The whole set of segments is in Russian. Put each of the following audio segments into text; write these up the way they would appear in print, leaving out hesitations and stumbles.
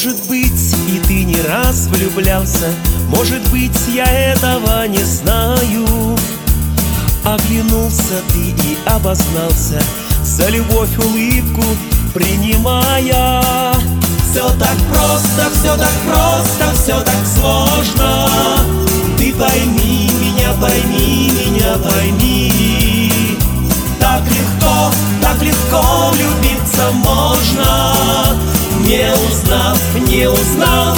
Может быть, и ты не раз влюблялся, может быть, я этого не знаю. Оглянулся ты и обознался, за любовь улыбку принимая. Все так просто, все так просто, все так сложно. Ты пойми меня, пойми меня, пойми. Так легко влюбиться можно, не узнав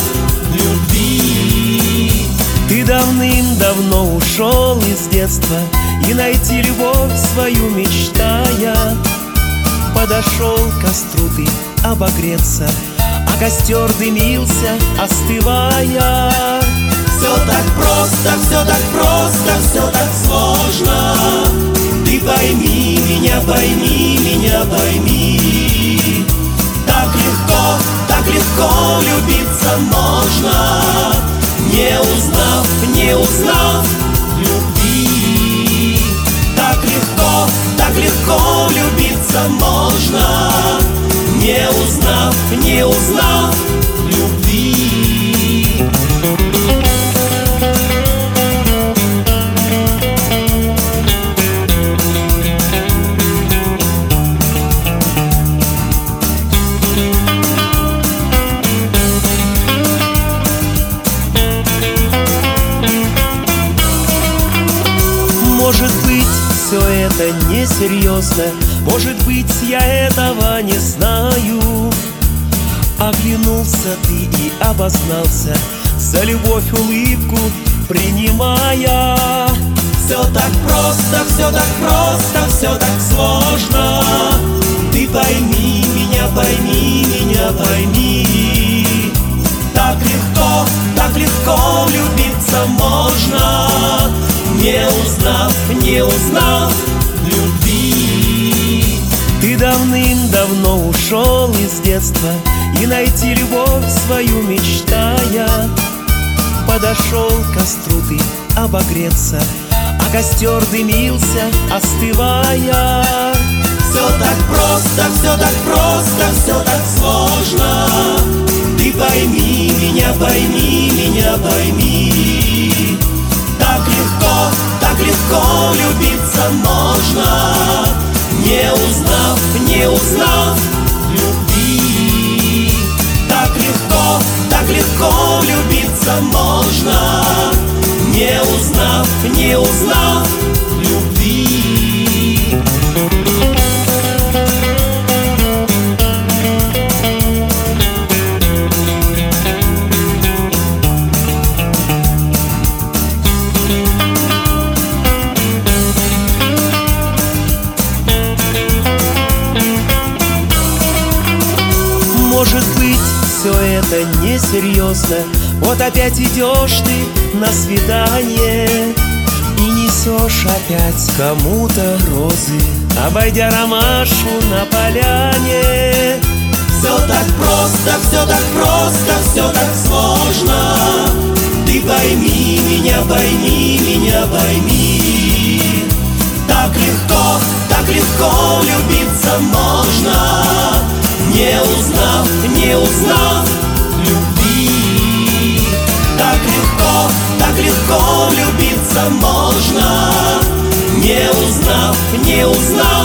любви. Ты давным-давно ушел из детства и найти любовь свою мечтая. Подошел к костру ты обогреться, а костер дымился, остывая. Все так просто, все так просто, все так сложно. Ты пойми меня, пойми меня, пойми. Так легко влюбиться можно, не узнав любви. Так легко влюбиться можно, не узнав любви. Может быть, все это несерьезно, может быть, я этого не знаю. Оглянулся ты и обознался, за любовь улыбку принимая. Все так просто, все так просто, все так сложно. Ты пойми меня, пойми меня, пойми. Так легко влюбиться можно, не узнав любви. Ты давным-давно ушел из детства и найти любовь свою мечтая. Подошел к костру ты обогреться, а костер дымился, остывая. Все так просто, все так просто, все так сложно. Ты пойми меня, пойми меня, пойми. Так легко влюбиться можно, не узнав любви. Так легко влюбиться можно, не узнав любви. Может быть, все это несерьезно, вот опять идешь ты на свидание и несешь опять кому-то розы, обойдя ромашку на поляне. Все так просто, все так просто, все так сложно. Ты пойми меня, пойми меня, пойми. Так легко влюбиться можно, не узнав любви. Так легко влюбиться можно, не узнав